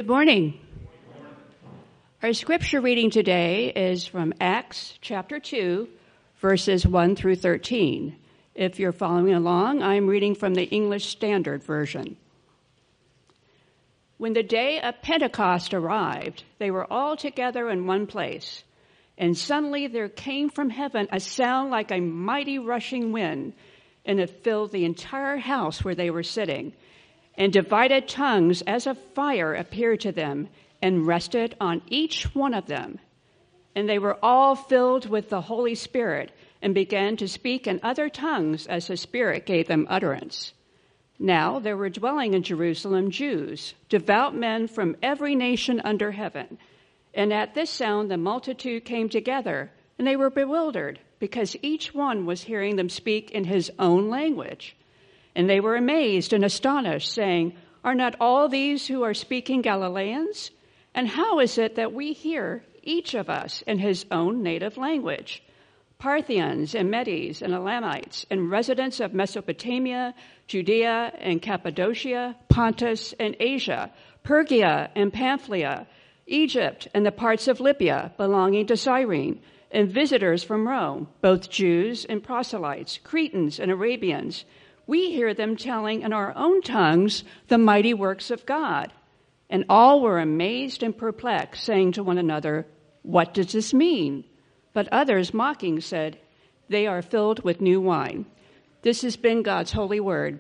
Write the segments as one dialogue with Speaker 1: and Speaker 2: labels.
Speaker 1: Good morning. Our scripture reading today is from Acts chapter 2, verses 1 through 13. If you're following along, I'm reading from the English Standard Version. When the day of Pentecost arrived, they were all together in one place, and suddenly there came from heaven a sound like a mighty rushing wind, and it filled the entire house where they were sitting. And divided tongues as of fire appeared to them and rested on each one of them. And they were all filled with the Holy Spirit and began to speak in other tongues as the Spirit gave them utterance. Now there were dwelling in Jerusalem Jews, devout men from every nation under heaven. And at this sound the multitude came together, and they were bewildered, because each one was hearing them speak in his own language. And they were amazed and astonished, saying, "Are not all these who are speaking Galileans? And how is it that we hear, each of us, in his own native language? Parthians and Medes and Elamites and residents of Mesopotamia, Judea and Cappadocia, Pontus and Asia, Phrygia and Pamphylia, Egypt and the parts of Libya belonging to Cyrene, and visitors from Rome, both Jews and proselytes, Cretans and Arabians. We hear them telling in our own tongues the mighty works of God." And all were amazed and perplexed, saying to one another, "What does this mean?" But others, mocking, said, "They are filled with new wine." This has been God's holy word.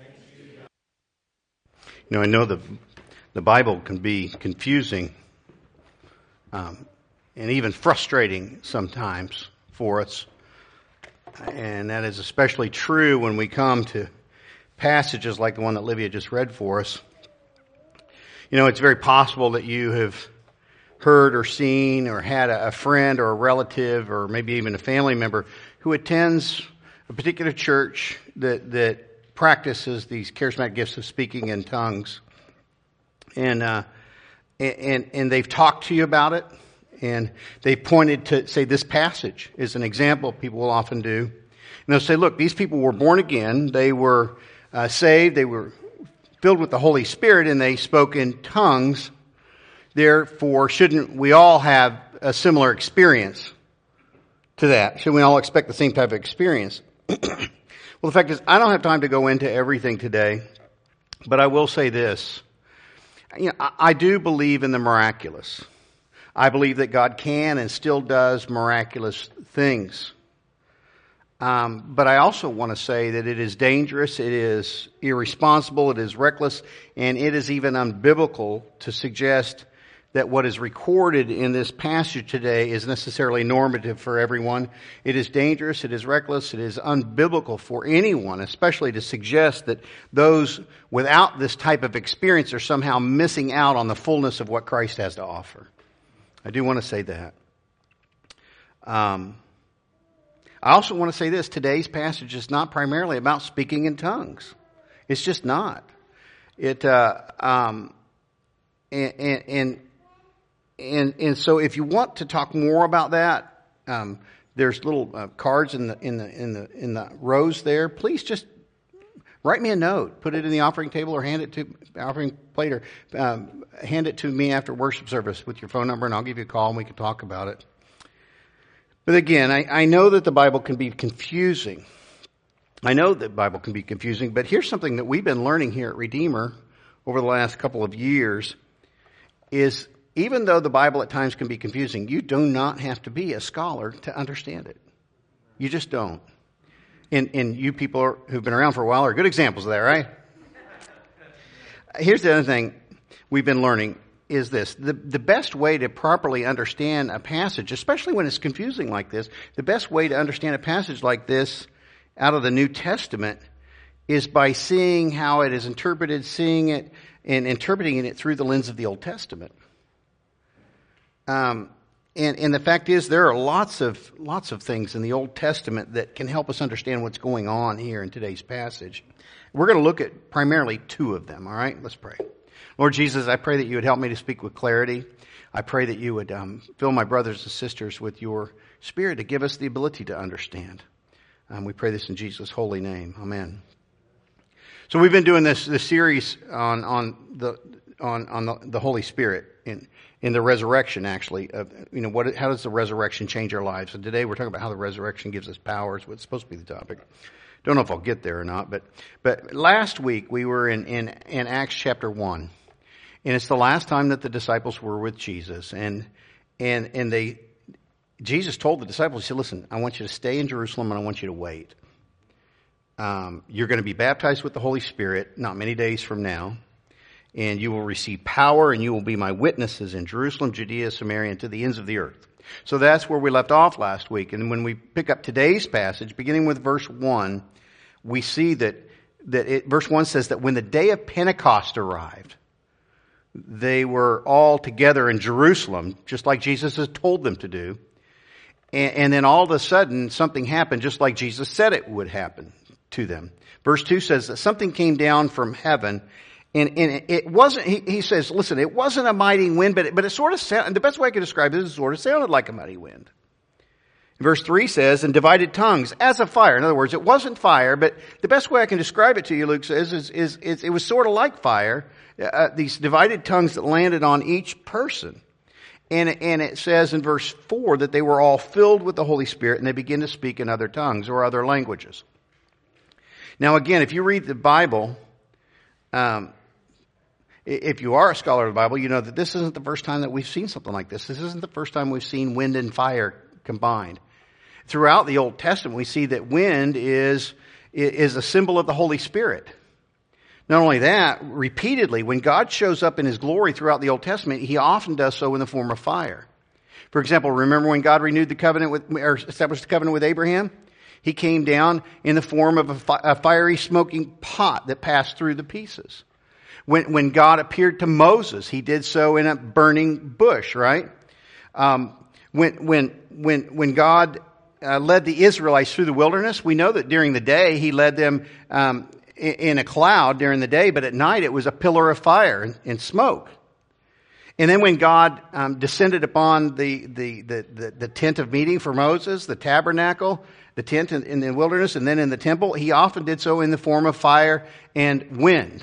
Speaker 2: I know the Bible can be confusing and even frustrating sometimes for us. And that is especially true when we come to passages like the one that Livia just read for us. It's very possible that you have heard or seen or had a friend or a relative or maybe even a family member who attends a particular church that practices these charismatic gifts of speaking in tongues. And they've talked to you about it. And they pointed to, say, this passage is an example people will often do. And they'll say, look, these people were born again. They were saved. They were filled with the Holy Spirit, and they spoke in tongues. Therefore, shouldn't we all have a similar experience to that? Should we all expect the same type of experience? Well, the fact is, I don't have time to go into everything today, but I will say this. I do believe in the miraculous. I believe that God can and still does miraculous things. But I also want to say that it is dangerous, it is irresponsible, it is reckless, and it is even unbiblical to suggest that what is recorded in this passage today is necessarily normative for everyone. It is dangerous, it is reckless, it is unbiblical for anyone, especially to suggest that those without this type of experience are somehow missing out on the fullness of what Christ has to offer. I do want to say that. I also want to say this. Today's passage is not primarily about speaking in tongues. It's just not. And so if you want to talk more about that, there's little cards in the rows there. Please just write me a note, put it in the offering table, or hand it to offering plate, or hand it to me after worship service with your phone number, and I'll give you a call and we can talk about it. But again, I know that the Bible can be confusing. But here's something that we've been learning here at Redeemer over the last couple of years is even though the Bible at times can be confusing, you do not have to be a scholar to understand it. You just don't. And you people who've been around for a while are good examples of that, right? Here's the other thing we've been learning is this. The best way to properly understand a passage, especially when it's confusing like this, the best way to understand a passage like this out of the New Testament is by seeing how it is interpreted, seeing it and interpreting it through the lens of the Old Testament. And the fact is, there are lots of things in the Old Testament that can help us understand what's going on here in today's passage. We're going to look at primarily two of them, all right? Let's pray. Lord Jesus, I pray that you would help me to speak with clarity. I pray that you would fill my brothers and sisters with your Spirit to give us the ability to understand. We pray this in Jesus' holy name. Amen. So we've been doing this series on the Holy Spirit in the resurrection, actually. How does the resurrection change our lives? And today we're talking about how the resurrection gives us power. Is what's supposed to be the topic. Don't know if I'll get there or not, but last week we were in Acts chapter 1, and it's the last time that the disciples were with Jesus, and Jesus told the disciples, he said, listen, I want you to stay in Jerusalem and I want you to wait. You're going to be baptized with the Holy Spirit not many days from now, and you will receive power, and you will be my witnesses in Jerusalem, Judea, Samaria, and to the ends of the earth. So that's where we left off last week. And when we pick up today's passage, beginning with verse 1, we see verse 1 says that when the day of Pentecost arrived, they were all together in Jerusalem, just like Jesus had told them to do. And then all of a sudden, something happened just like Jesus said it would happen to them. Verse 2 says that something came down from heaven, and it wasn't, he says, listen, it wasn't a mighty wind, but it sort of sounded, the best way I could describe it is it sort of sounded like a mighty wind. Verse 3 says, and divided tongues as of fire. In other words, it wasn't fire, but the best way I can describe it to you, Luke says, is it was sort of like fire. These divided tongues that landed on each person. And it says in verse 4 that they were all filled with the Holy Spirit and they began to speak in other tongues or other languages. Now again, if you read the Bible, if you are a scholar of the Bible, you know that this isn't the first time that we've seen something like this. This isn't the first time we've seen wind and fire combined. Throughout the Old Testament, we see that wind is a symbol of the Holy Spirit. Not only that, repeatedly, when God shows up in His glory throughout the Old Testament, He often does so in the form of fire. For example, remember when God renewed the covenant or established the covenant with Abraham? He came down in the form of a fiery smoking pot that passed through the pieces. When God appeared to Moses, He did so in a burning bush, right? When God led the Israelites through the wilderness, we know that during the day He led them in a cloud during the day, but at night it was a pillar of fire and smoke. And then when God descended upon the tent of meeting for Moses, the tabernacle, the tent in the wilderness, and then in the temple, He often did so in the form of fire and wind.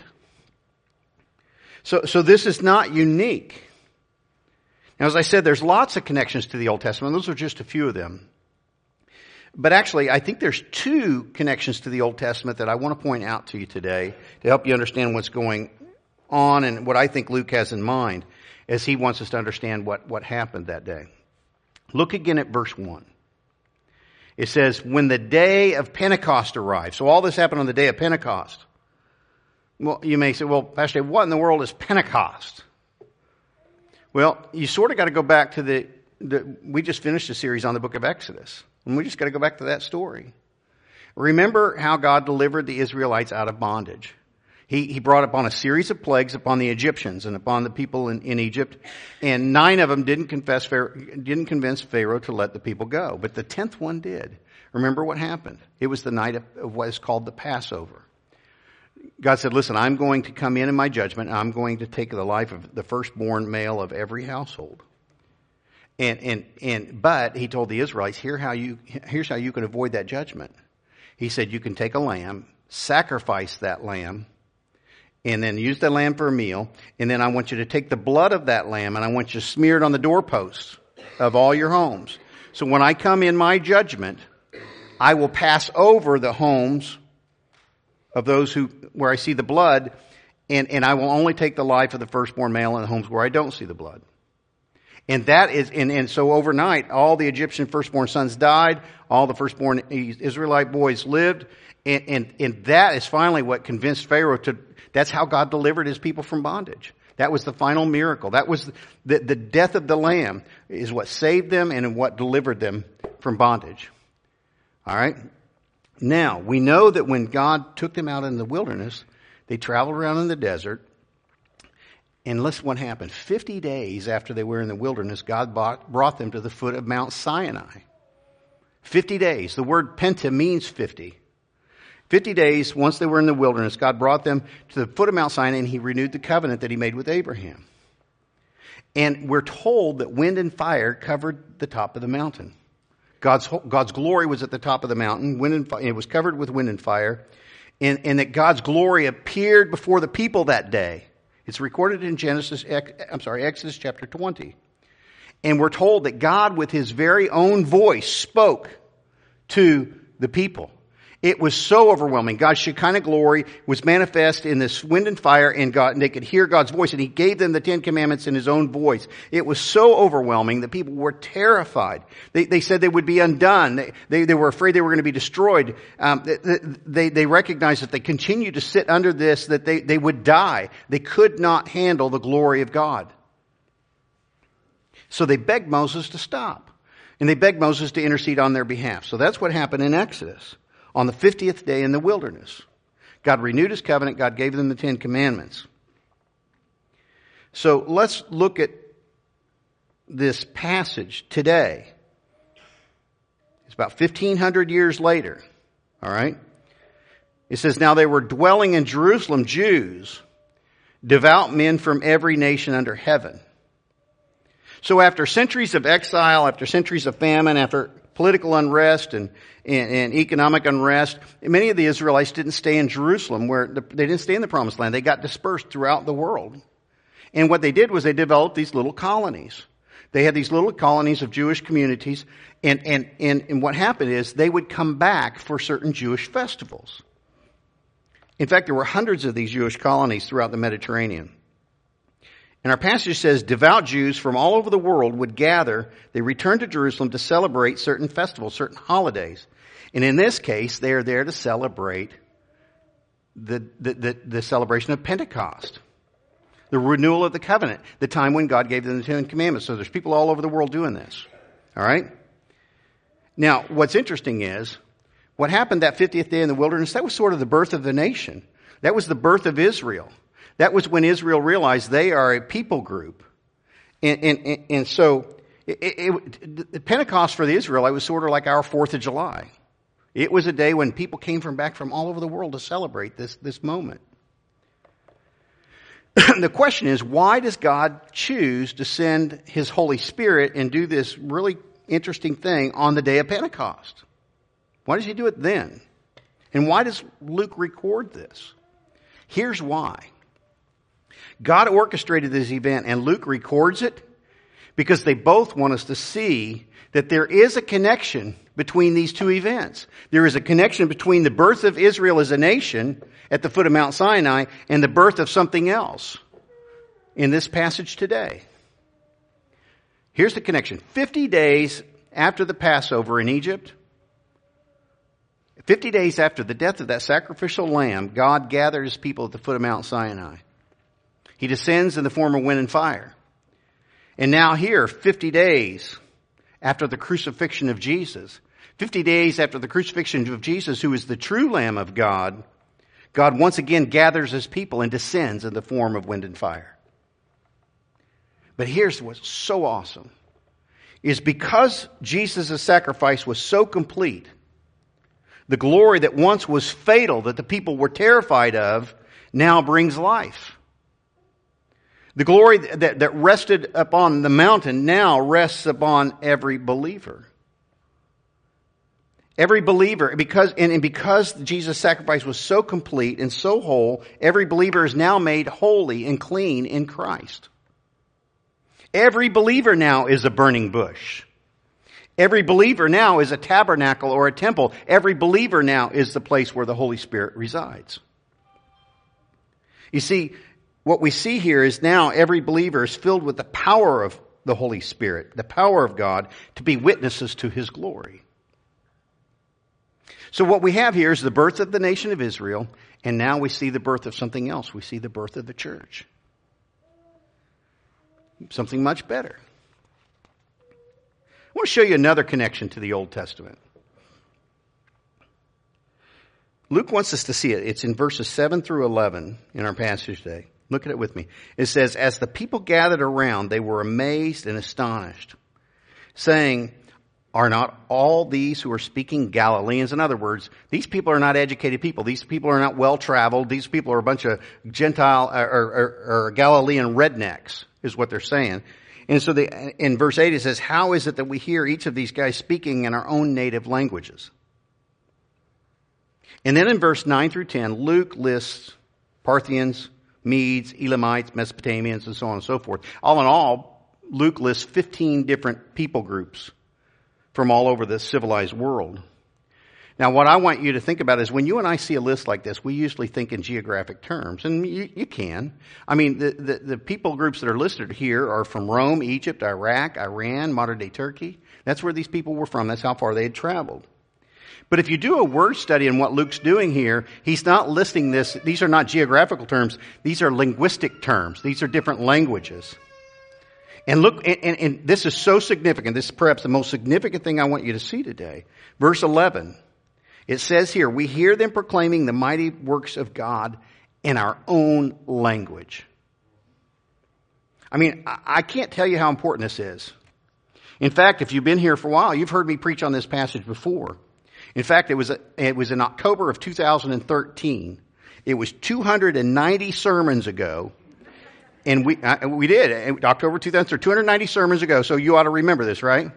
Speaker 2: So this is not unique. Now, as I said, there's lots of connections to the Old Testament. Those are just a few of them. But actually, I think there's two connections to the Old Testament that I want to point out to you today to help you understand what's going on and what I think Luke has in mind as he wants us to understand what happened that day. Look again at verse 1. It says, when the day of Pentecost arrived. So all this happened on the day of Pentecost. Well, you may say, well, Pastor, what in the world is Pentecost? Well, you sort of got to go back to we just finished a series on the book of Exodus. And we just got to go back to that story. Remember how God delivered the Israelites out of bondage. He brought upon a series of plagues upon the Egyptians and upon the people in Egypt. And 9 of them didn't convince Pharaoh to let the people go. But the 10th one did. Remember what happened? It was the night of what is called the Passover. God said, listen, I'm going to come in my judgment. And I'm going to take the life of the firstborn male of every household. But he told the Israelites, here's how you can avoid that judgment. He said, you can take a lamb, sacrifice that lamb, and then use the lamb for a meal. And then I want you to take the blood of that lamb and I want you to smear it on the doorposts of all your homes. So when I come in my judgment, I will pass over the homes of those where I see the blood, and I will only take the life of the firstborn male in the homes where I don't see the blood. And that is, and so overnight, all the Egyptian firstborn sons died, all the firstborn Israelite boys lived, and that is finally what convinced Pharaoh that's how God delivered His people from bondage. That was the final miracle. That was the death of the Lamb is what saved them and what delivered them from bondage. All right? Now, we know that when God took them out in the wilderness, they traveled around in the desert. And listen what happened. 50 days after they were in the wilderness, God brought them to the foot of Mount Sinai. 50 days. The word penta means 50. 50 days, once they were in the wilderness, God brought them to the foot of Mount Sinai and He renewed the covenant that He made with Abraham. And we're told that wind and fire covered the top of the mountain. God's glory was at the top of the mountain. It was covered with wind and fire. And that God's glory appeared before the people that day. It's recorded in Exodus chapter 20. And we're told that God, with his very own voice, spoke to the people. It was so overwhelming. God's Shekinah glory was manifest in this wind and fire, and they could hear God's voice, and he gave them the Ten Commandments in his own voice. It was so overwhelming that people were terrified. They said they would be undone. They were afraid they were going to be destroyed. They recognized if they continued to sit under this, that they would die. They could not handle the glory of God. So they begged Moses to stop. And they begged Moses to intercede on their behalf. So that's what happened in Exodus. On the 50th day in the wilderness, God renewed his covenant. God gave them the Ten Commandments. So let's look at this passage today. It's about 1,500 years later. All right. It says, now they were dwelling in Jerusalem, Jews, devout men from every nation under heaven. So after centuries of exile, after centuries of famine, after political unrest and economic unrest, many of the Israelites didn't stay in Jerusalem, where they didn't stay in the Promised Land. They got dispersed throughout the world. And what they did was they developed these little colonies. They had these little colonies of Jewish communities, and what happened is they would come back for certain Jewish festivals. In fact, there were hundreds of these Jewish colonies throughout the Mediterranean. And our passage says devout Jews from all over the world would gather. They returned to Jerusalem to celebrate certain festivals, certain holidays. And in this case, they are there to celebrate the celebration of Pentecost, the renewal of the covenant, the time when God gave them the Ten Commandments. So there's people all over the world doing this. All right? Now, what's interesting is, what happened that 50th day in the wilderness, that was sort of the birth of the nation. That was the birth of Israel. That was when Israel realized they are a people group. And so the Pentecost for the Israelites was sort of like our 4th of July. It was a day when people came back from all over the world to celebrate this moment. The question is, why does God choose to send his Holy Spirit and do this really interesting thing on the day of Pentecost? Why does he do it then? And why does Luke record this? Here's why. God orchestrated this event, and Luke records it because they both want us to see that there is a connection between these two events. There is a connection between the birth of Israel as a nation at the foot of Mount Sinai and the birth of something else in this passage today. Here's the connection. 50 days after the Passover in Egypt, 50 days after the death of that sacrificial lamb, God gathered his people at the foot of Mount Sinai. He descends in the form of wind and fire. And now here, 50 days after the crucifixion of Jesus, 50 days after the crucifixion of Jesus, who is the true Lamb of God, God once again gathers his people and descends in the form of wind and fire. But here's what's so awesome, is because Jesus' sacrifice was so complete, the glory that once was fatal, that the people were terrified of, now brings life. The glory that rested upon the mountain now rests upon every believer. Every believer, because Jesus' sacrifice was so complete and so whole, every believer is now made holy and clean in Christ. Every believer now is a burning bush. Every believer now is a tabernacle or a temple. Every believer now is the place where the Holy Spirit resides. You see, what we see here is now every believer is filled with the power of the Holy Spirit, the power of God, to be witnesses to his glory. So what we have here is the birth of the nation of Israel, and now we see the birth of something else. We see the birth of the church. Something much better. I want to show you another connection to the Old Testament. Luke wants us to see it. It's in verses 7 through 11 in our passage today. Look at it with me. It says, as the people gathered around, they were amazed and astonished, saying, are not all these who are speaking Galileans? In other words, these people are not educated people. These people are not well-traveled. These people are a bunch of Gentile or Galilean rednecks, is what they're saying. And so in verse 8 it says, how is it that we hear each of these guys speaking in our own native languages? And then in verse 9 through 10, Luke lists Parthians, Medes, Elamites, Mesopotamians, and so on and so forth. All in all, Luke lists 15 different people groups from all over the civilized world. Now, what I want you to think about is when you and I see a list like this, we usually think in geographic terms, and you can. I mean, the people groups that are listed here are from Rome, Egypt, Iraq, Iran, modern-day Turkey. That's where these people were from. That's how far they had traveled. But if you do a word study in what Luke's doing here, he's not listing this. These are not geographical terms. These are linguistic terms. These are different languages. And look, and this is so significant. This is perhaps the most significant thing I want you to see today. Verse 11. It says here, we hear them proclaiming the mighty works of God in our own language. I mean, I can't tell you how important this is. In fact, if you've been here for a while, you've heard me preach on this passage before. In fact, it was in October of 2013. It was 290 sermons ago. And we did. October 2013, 290 sermons ago. So you ought to remember this, right?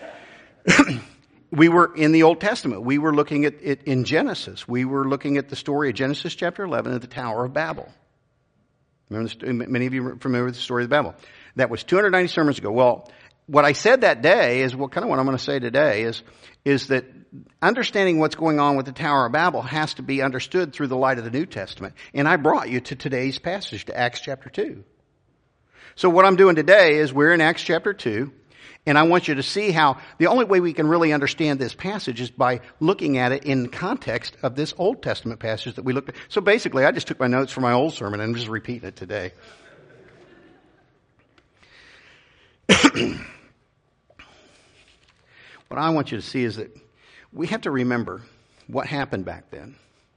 Speaker 2: We were in the Old Testament. We were looking at it in Genesis. We were looking at the story of Genesis chapter 11 of the Tower of Babel. Remember, many of you are familiar with the story of Babel. That was 290 sermons ago. Well, what I said that day is what I'm going to say today is that understanding what's going on with the Tower of Babel has to be understood through the light of the New Testament. And I brought you to today's passage, to Acts chapter 2. So what I'm doing today is we're in Acts chapter 2. And I want you to see how the only way we can really understand this passage is by looking at it in context of this Old Testament passage that we looked at. So basically, I just took my notes from my old sermon and I'm just repeating it today. What I want you to see is that we have to remember what happened back then.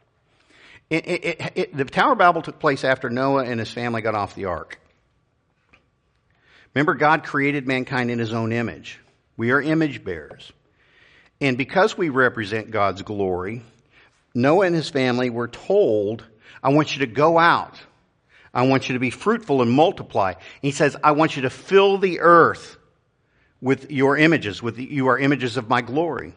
Speaker 2: The Tower of Babel took place after Noah and his family got off the ark. Remember, God created mankind in his own image. We are image bearers. And because we represent God's glory, Noah and his family were told, I want you to go out. I want you to be fruitful and multiply. And he says, I want you to fill the earth with your images, you are images of my glory.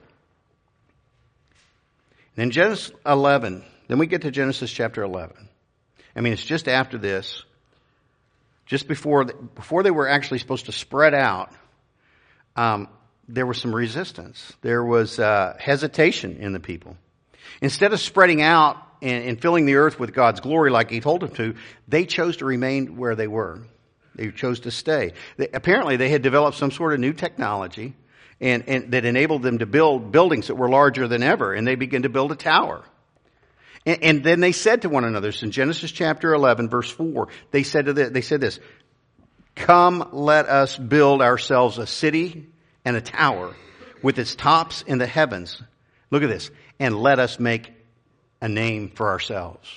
Speaker 2: And in Genesis 11, then we get to Genesis chapter 11. I mean, it's just after this. Just before they were actually supposed to spread out, there was some resistance. There was hesitation in the people. Instead of spreading out and filling the earth with God's glory like he told them to, they chose to remain where they were. They chose to stay. Apparently, they had developed some sort of new technology and that enabled them to build buildings that were larger than ever, and they began to build a tower. And then they said to one another, in Genesis chapter 11, verse 4, they said this, come, let us build ourselves a city and a tower with its tops in the heavens. Look at this. And let us make a name for ourselves,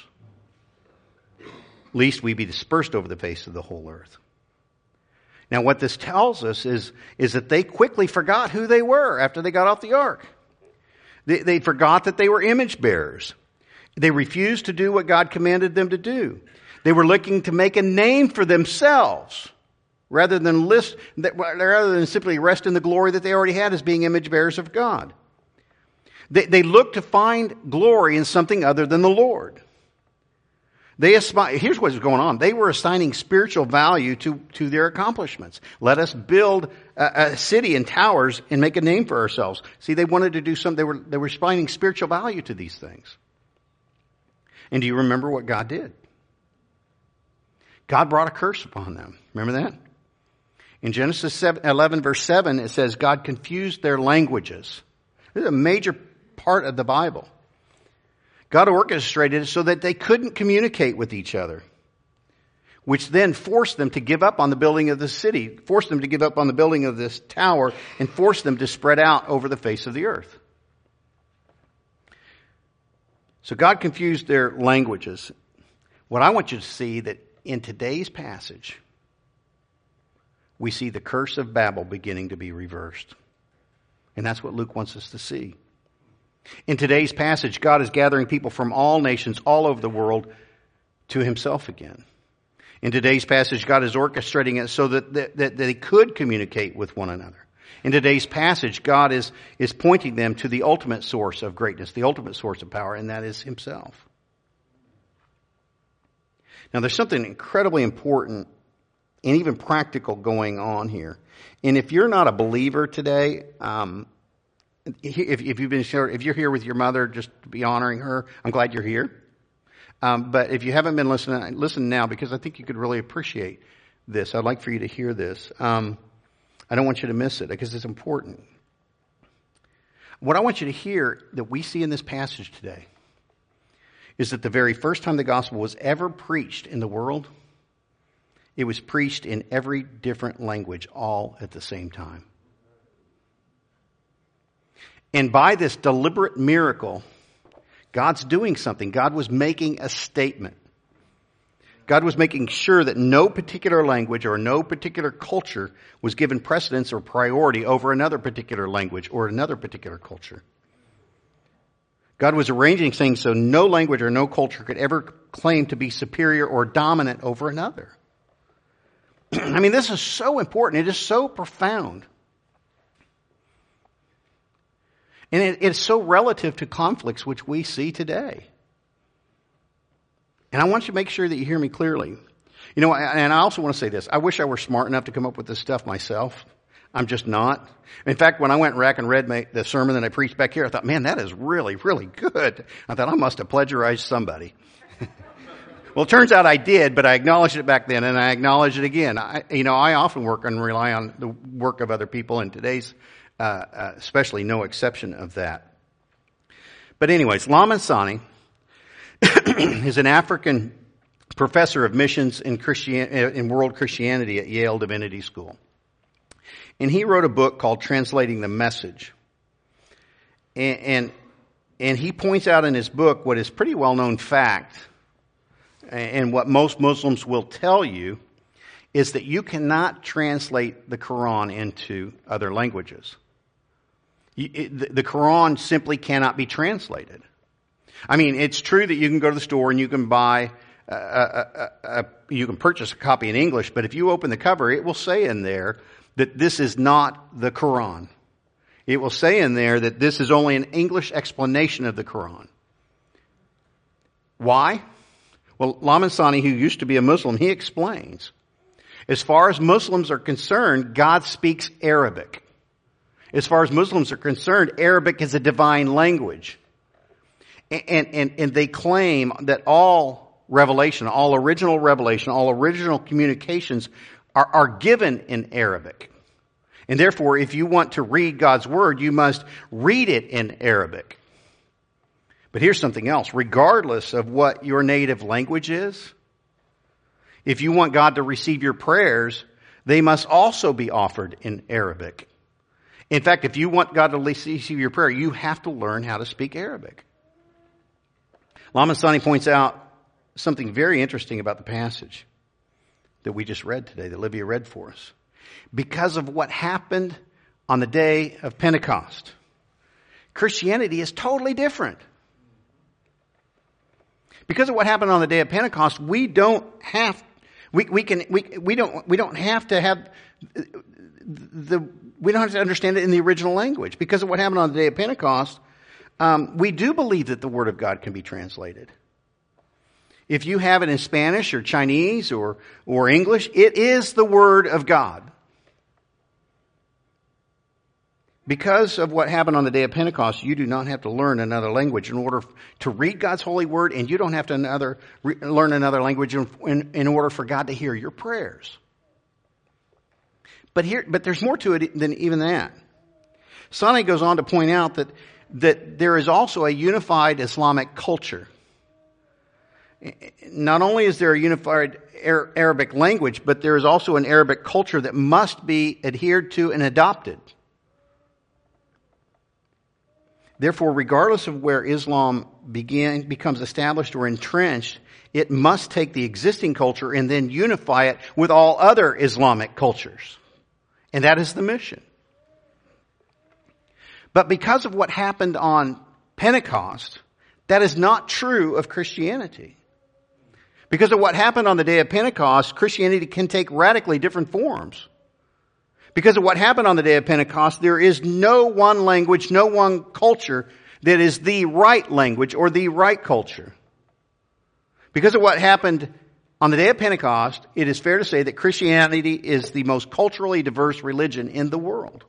Speaker 2: lest we be dispersed over the face of the whole earth. Now, what this tells us is that they quickly forgot who they were after they got off the ark. They forgot that they were image bearers. They refused to do what God commanded them to do. They were looking to make a name for themselves rather than simply rest in the glory that they already had as being image bearers of God. They looked to find glory in something other than the Lord. Here's what's going on. They were assigning spiritual value to their accomplishments. Let us build a city and towers and make a name for ourselves. See, they wanted to do something. They were assigning spiritual value to these things. And do you remember what God did? God brought a curse upon them. Remember that? In Genesis 11, verse 7, it says, God confused their languages. This is a major part of the Bible. God orchestrated it so that they couldn't communicate with each other, which then forced them to give up on the building of the city, forced them to give up on the building of this tower, and forced them to spread out over the face of the earth. So God confused their languages. What I want you to see that in today's passage, we see the curse of Babel beginning to be reversed. And that's what Luke wants us to see. In today's passage, God is gathering people from all nations all over the world to himself again. In today's passage, God is orchestrating it so that they could communicate with one another. In today's passage, God is pointing them to the ultimate source of greatness, the ultimate source of power, and that is himself. Now, there's something incredibly important and even practical going on here. And if you're not a believer today, if you're here with your mother, just to be honoring her, I'm glad you're here. But if you haven't been listening, listen now, because I think you could really appreciate this. I'd like for you to hear this. I don't want you to miss it because it's important. What I want you to hear that we see in this passage today is that the very first time the gospel was ever preached in the world, it was preached in every different language all at the same time. And by this deliberate miracle, God's doing something. God was making a statement. God was making sure that no particular language or no particular culture was given precedence or priority over another particular language or another particular culture. God was arranging things so no language or no culture could ever claim to be superior or dominant over another. I mean, this is so important. It is so profound. And it's so relative to conflicts which we see today. And I want you to make sure that you hear me clearly. You know, and I also want to say this. I wish I were smart enough to come up with this stuff myself. I'm just not. In fact, when I went back and read the sermon that I preached back here, I thought, man, that is really, really good. I thought I must have plagiarized somebody. Well, it turns out I did, but I acknowledged it back then, and I acknowledge it again. I often work and rely on the work of other people, and today's especially no exception of that. But anyways, Lamin Sanneh is an African professor of missions in world Christianity at Yale Divinity School. And he wrote a book called Translating the Message. And he points out in his book what is pretty well-known fact, and what most Muslims will tell you, is that you cannot translate the Quran into other languages. The Quran simply cannot be translated. I mean, it's true that you can go to the store and you can buy, you can purchase a copy in English, but if you open the cover, it will say in there that this is not the Quran. It will say in there that this is only an English explanation of the Quran. Why? Well, Lamin Sanneh, who used to be a Muslim, he explains, as far as Muslims are concerned, God speaks Arabic. As far as Muslims are concerned, Arabic is a divine language. And they claim that all revelation, all original communications are given in Arabic. And therefore, if you want to read God's Word, you must read it in Arabic. But here's something else. Regardless of what your native language is, if you want God to receive your prayers, they must also be offered in Arabic. In fact, if you want God to receive your prayer, you have to learn how to speak Arabic. Lamin Sanneh points out something very interesting about the passage that we just read today, that Livia read for us. Because of what happened on the day of Pentecost, Christianity is totally different. Because of what happened on the day of Pentecost, we don't have to understand it in the original language. Because of what happened on the day of Pentecost, we do believe that the Word of God can be translated. If you have it in Spanish or Chinese or English, it is the Word of God. Because of what happened on the day of Pentecost, you do not have to learn another language in order to read God's holy word, and you don't have to learn another language in order for God to hear your prayers. But there's more to it than even that. Sanneh goes on to point out that there is also a unified Islamic culture. Not only is there a unified Arabic language, but there is also an Arabic culture that must be adhered to and adopted. Therefore, regardless of where Islam becomes established or entrenched, it must take the existing culture and then unify it with all other Islamic cultures. And that is the mission. But because of what happened on Pentecost, that is not true of Christianity. Because of what happened on the day of Pentecost, Christianity can take radically different forms. Because of what happened on the day of Pentecost, there is no one language, no one culture that is the right language or the right culture. Because of what happened On the day of Pentecost, it is fair to say that Christianity is the most culturally diverse religion in the world.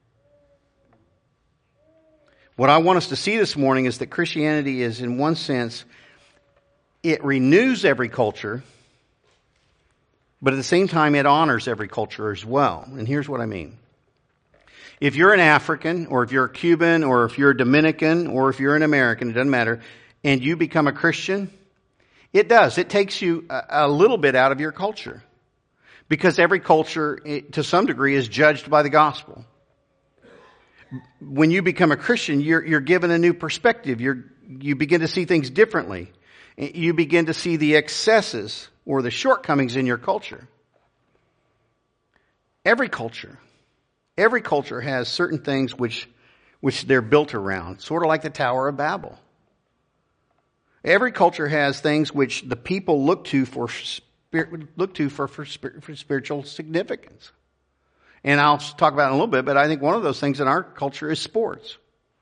Speaker 2: What I want us to see this morning is that Christianity is, in one sense, it renews every culture, but at the same time it honors every culture as well. And here's what I mean. If you're an African, or if you're a Cuban, or if you're a Dominican, or if you're an American, it doesn't matter, and you become a Christian, it does. It takes you a little bit out of your culture. Because every culture, to some degree, is judged by the gospel. When you become a Christian, you're given a new perspective. You begin to see things differently. You begin to see the excesses or the shortcomings in your culture. Every culture has certain things which they're built around, sort of like the Tower of Babel. Every culture has things which the people look to for spiritual significance. And I'll talk about it in a little bit, but I think one of those things in our culture is sports.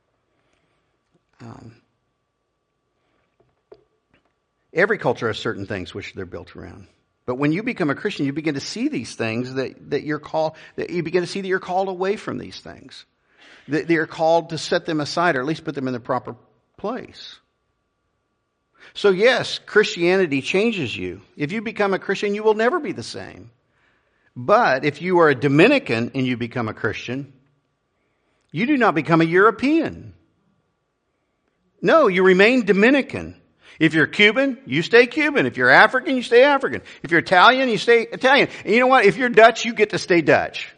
Speaker 2: Every culture has certain things which they're built around. But when you become a Christian, you begin to see these things that you're called, that you begin to see that you're called away from these things. That you're called to set them aside, or at least put them in the proper place. So yes, Christianity changes you. If you become a Christian, you will never be the same. But if you are a Dominican and you become a Christian, you do not become a European. No, you remain Dominican. If you're Cuban, you stay Cuban. If you're African, you stay African. If you're Italian, you stay Italian. And you know what? If you're Dutch, you get to stay Dutch.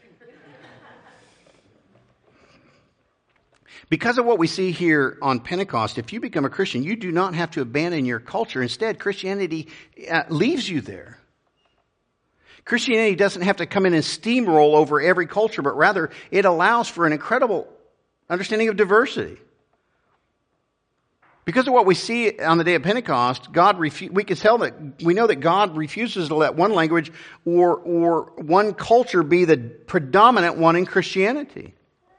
Speaker 2: Because of what we see here on Pentecost, if you become a Christian, you do not have to abandon your culture. Instead, Christianity leaves you there. Christianity doesn't have to come in and steamroll over every culture, but rather it allows for an incredible understanding of diversity. Because of what we see on the day of Pentecost, we can tell that we know that God refuses to let one language or one culture be the predominant one in Christianity.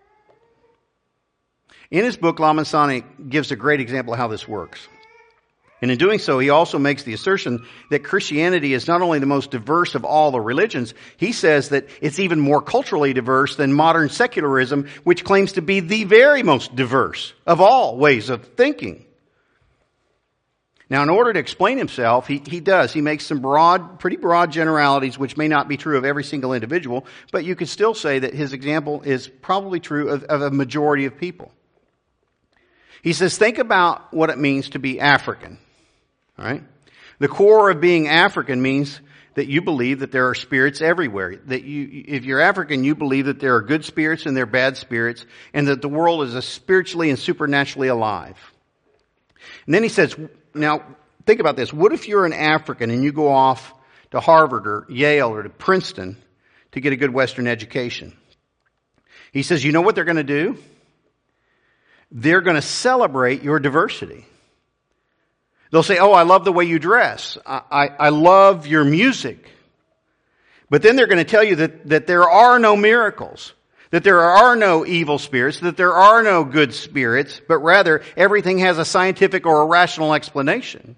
Speaker 2: In his book, Lamassani gives a great example of how this works. And in doing so, he also makes the assertion that Christianity is not only the most diverse of all the religions, he says that it's even more culturally diverse than modern secularism, which claims to be the very most diverse of all ways of thinking. Now, in order to explain himself, he makes some pretty broad generalities, which may not be true of every single individual, but you could still say that his example is probably true of a majority of people. He says, think about what it means to be African. All right? The core of being African means that you believe that there are spirits everywhere. That if you're African, you believe that there are good spirits and there are bad spirits, and that the world is spiritually and supernaturally alive. And then he says, now think about this. What if you're an African and you go off to Harvard or Yale or to Princeton to get a good Western education? He says, you know what they're going to do? They're going to celebrate your diversity. They'll say, oh, I love the way you dress. I love your music. But then they're going to tell you that there are no miracles, that there are no evil spirits, that there are no good spirits, but rather everything has a scientific or a rational explanation.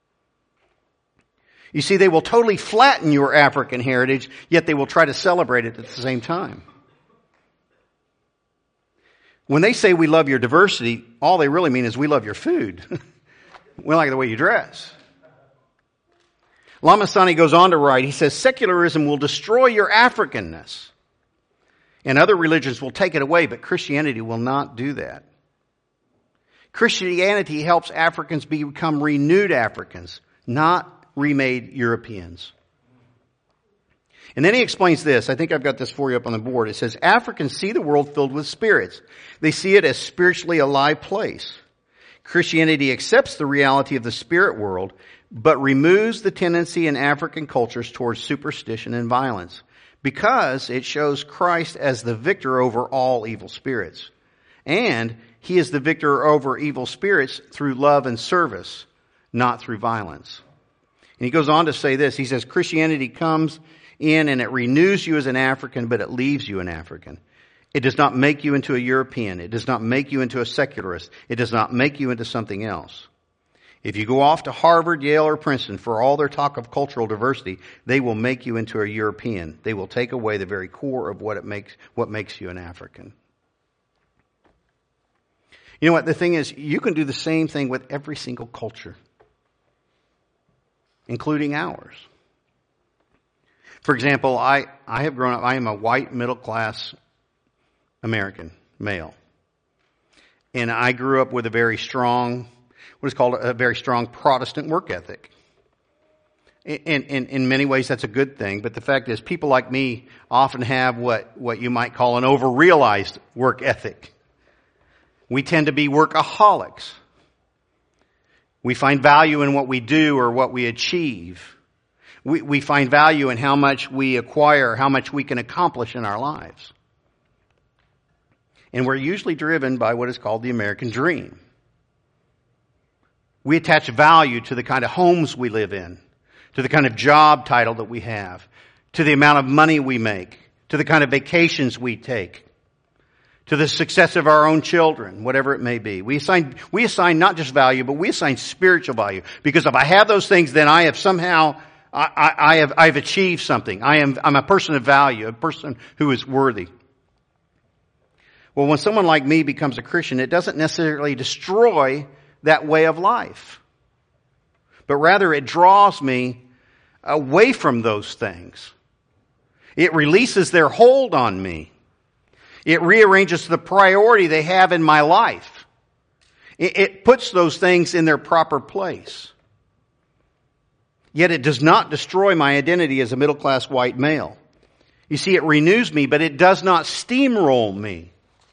Speaker 2: You see, they will totally flatten your African heritage, yet they will try to celebrate it at the same time. When they say we love your diversity, all they really mean is we love your food. We like the way you dress. Lamassani goes on to write, he says, secularism will destroy your Africanness. And other religions will take it away, but Christianity will not do that. Christianity helps Africans become renewed Africans, not remade Europeans. And then he explains this. I think I've got this for you up on the board. It says, Africans see the world filled with spirits. They see it as spiritually alive place. Christianity accepts the reality of the spirit world, but removes the tendency in African cultures towards superstition and violence, because it shows Christ as the victor over all evil spirits. And he is the victor over evil spirits through love and service, not through violence. And he goes on to say this. He says, Christianity comes in and it renews you as an African, but it leaves you an African. It does not make you into a European. It does not make you into a secularist. It does not make you into something else. If you go off to Harvard, Yale, or Princeton, for all their talk of cultural diversity, they will make you into a European. They will take away the very core of what makes you an African. You know what? The thing is, you can do the same thing with every single culture, including ours. For example, I have grown up, I am a white middle-class American male. And I grew up with a very strong, what is called a very strong Protestant work ethic. In many ways, that's a good thing. But the fact is, people like me often have what you might call an over-realized work ethic. We tend to be workaholics. We find value in what we do or what we achieve. We find value in how much we acquire, how much we can accomplish in our lives. And we're usually driven by what is called the American dream. We attach value to the kind of homes we live in, to the kind of job title that we have, to the amount of money we make, to the kind of vacations we take, to the success of our own children, whatever it may be. We assign not just value, but we assign spiritual value. Because if I have those things, then I have somehow, I've achieved something. I'm a person of value, a person who is worthy. Well, when someone like me becomes a Christian, it doesn't necessarily destroy that way of life. But rather it draws me away from those things. It releases their hold on me. It rearranges the priority they have in my life. It puts those things in their proper place. Yet it does not destroy my identity as a middle-class white male. You see, it renews me, but it does not steamroll me.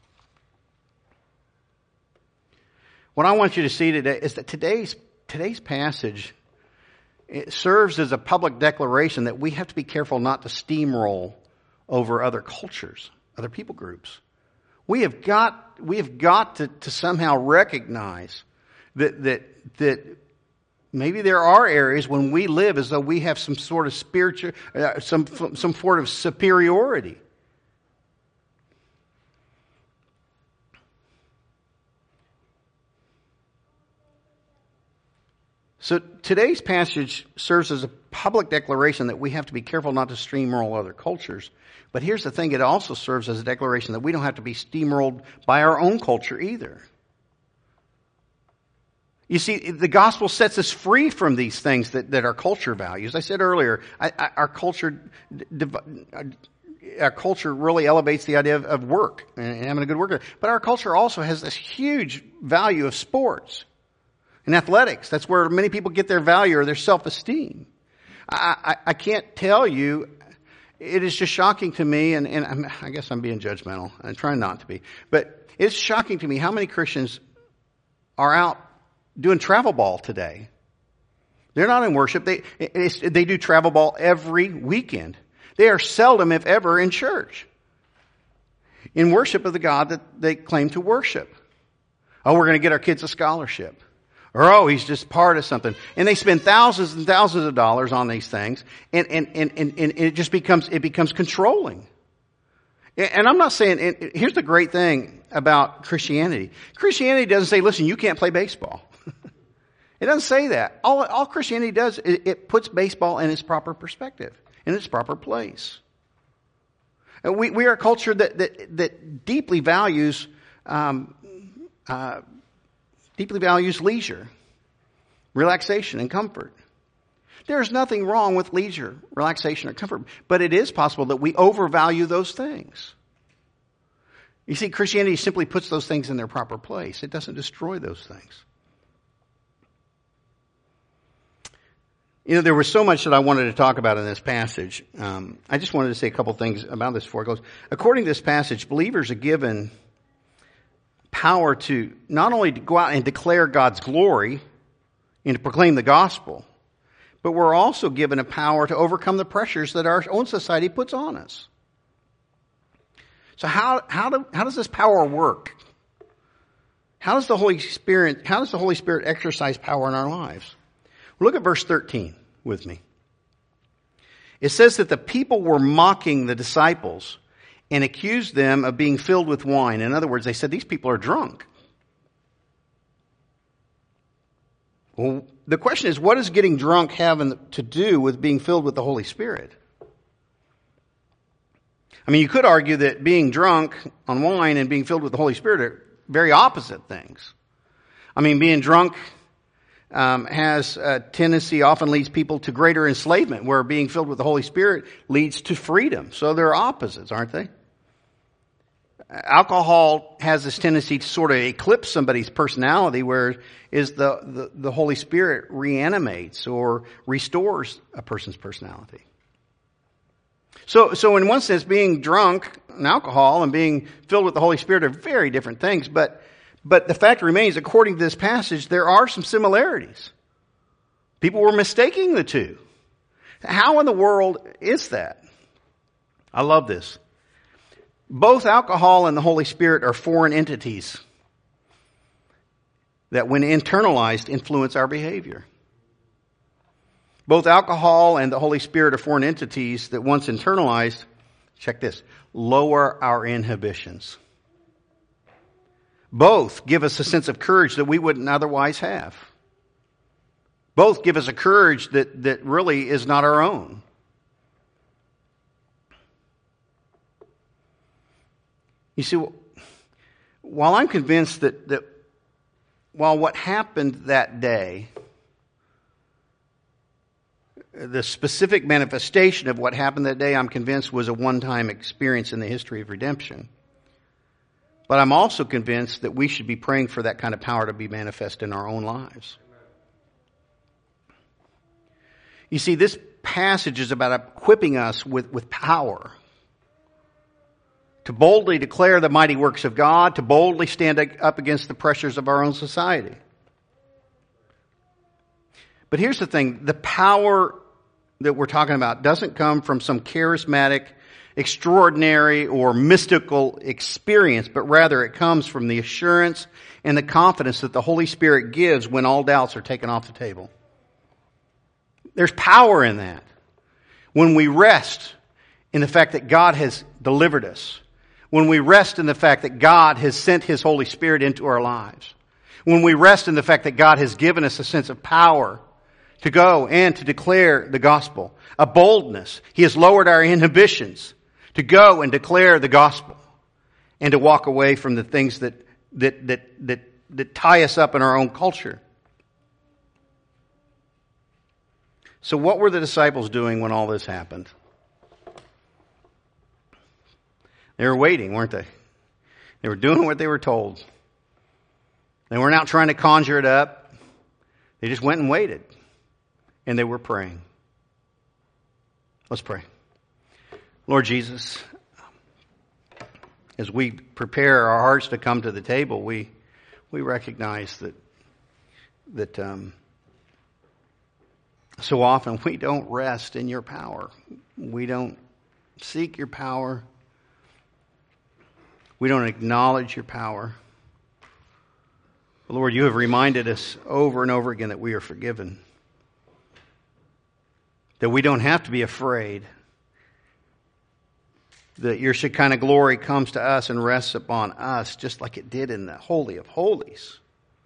Speaker 2: What I want you to see today is that today's passage, it serves as a public declaration that we have to be careful not to steamroll over other cultures, other people groups. We have got to somehow recognize that maybe there are areas when we live as though we have some sort of spiritual, some sort of superiority. So today's passage serves as a public declaration that we have to be careful not to steamroll other cultures. But here's the thing, it also serves as a declaration that we don't have to be steamrolled by our own culture either. You see, the gospel sets us free from these things that our culture values. I said earlier, our culture really elevates the idea of work and having a good work. But our culture also has this huge value of sports and athletics. That's where many people get their value or their self-esteem. I can't tell you, it is just shocking to me, and I guess I'm being judgmental. I'm trying not to be. But it's shocking to me how many Christians are out doing travel ball today. They're not in worship. They do travel ball every weekend. They are seldom, if ever, in church. In worship of the God that they claim to worship. Oh, we're going to get our kids a scholarship. Or, oh, he's just part of something. And they spend thousands and thousands of dollars on these things. And it just becomes controlling. And I'm not saying, here's the great thing about Christianity. Christianity doesn't say, listen, you can't play baseball. It doesn't say that. All Christianity does, it puts baseball in its proper perspective, in its proper place. We are a culture that deeply values leisure, relaxation, and comfort. There's nothing wrong with leisure, relaxation, or comfort, but it is possible that we overvalue those things. You see, Christianity simply puts those things in their proper place. It doesn't destroy those things. You know, there was so much that I wanted to talk about in this passage. I just wanted to say a couple things about this before it goes. According to this passage, believers are given power to not only to go out and declare God's glory and to proclaim the gospel, but we're also given a power to overcome the pressures that our own society puts on us. So how does this power work? How does the Holy Spirit exercise power in our lives? Look at verse 13 with me. It says that the people were mocking the disciples and accused them of being filled with wine. In other words, they said, these people are drunk. Well, the question is, what does getting drunk have to do with being filled with the Holy Spirit? I mean, you could argue that being drunk on wine and being filled with the Holy Spirit are very opposite things. I mean, being drunk has a tendency, often leads people to greater enslavement, where being filled with the Holy Spirit leads to freedom. So they're opposites, aren't they? Alcohol has this tendency to sort of eclipse somebody's personality, whereas the Holy Spirit reanimates or restores a person's personality. So in one sense, being drunk on alcohol and being filled with the Holy Spirit are very different things, but the fact remains, according to this passage, there are some similarities. People were mistaking the two. How in the world is that? I love this. Both alcohol and the Holy Spirit are foreign entities that, when internalized, influence our behavior. Both alcohol and the Holy Spirit are foreign entities that, once internalized, check this, lower our inhibitions. Both give us a sense of courage that we wouldn't otherwise have. Both give us a courage that really is not our own. You see, while I'm convinced that while what happened that day, the specific manifestation of what happened that day, I'm convinced was a one-time experience in the history of redemption. But I'm also convinced that we should be praying for that kind of power to be manifest in our own lives. You see, this passage is about equipping us with power to boldly declare the mighty works of God, to boldly stand up against the pressures of our own society. But here's the thing, the power that we're talking about doesn't come from some charismatic, extraordinary, or mystical experience, but rather it comes from the assurance and the confidence that the Holy Spirit gives when all doubts are taken off the table. There's power in that. When we rest in the fact that God has delivered us, when we rest in the fact that God has sent His Holy Spirit into our lives, when we rest in the fact that God has given us a sense of power to go and to declare the gospel, a boldness. He has lowered our inhibitions to go and declare the gospel and to walk away from the things that tie us up in our own culture. So what were the disciples doing when all this happened? They were waiting, weren't they? They were doing what they were told. They weren't out trying to conjure it up. They just went and waited. And they were praying. Let's pray. Lord Jesus, as we prepare our hearts to come to the table, we recognize that so often we don't rest in your power. We don't seek your power. We don't acknowledge your power. Lord, you have reminded us over and over again that we are forgiven. That we don't have to be afraid. That your Shekinah glory comes to us and rests upon us just like it did in the Holy of Holies.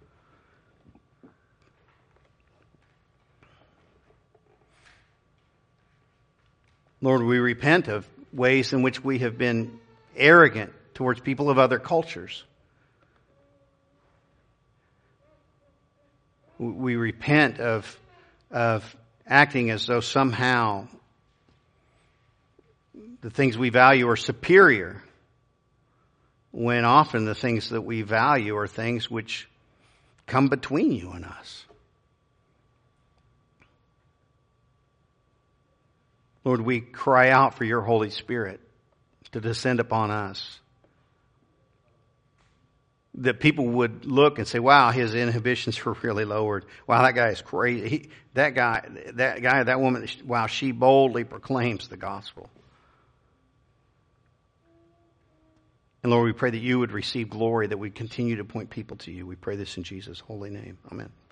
Speaker 2: Lord, we repent of ways in which we have been arrogant towards people of other cultures. We repent of acting as though somehow the things we value are superior, when often the things that we value are things which come between you and us. Lord, we cry out for your Holy Spirit to descend upon us. That people would look and say, wow, his inhibitions were really lowered. Wow, that guy is crazy. That woman, wow, she boldly proclaims the gospel. And Lord, we pray that you would receive glory, that we continue to point people to you. We pray this in Jesus' holy name. Amen.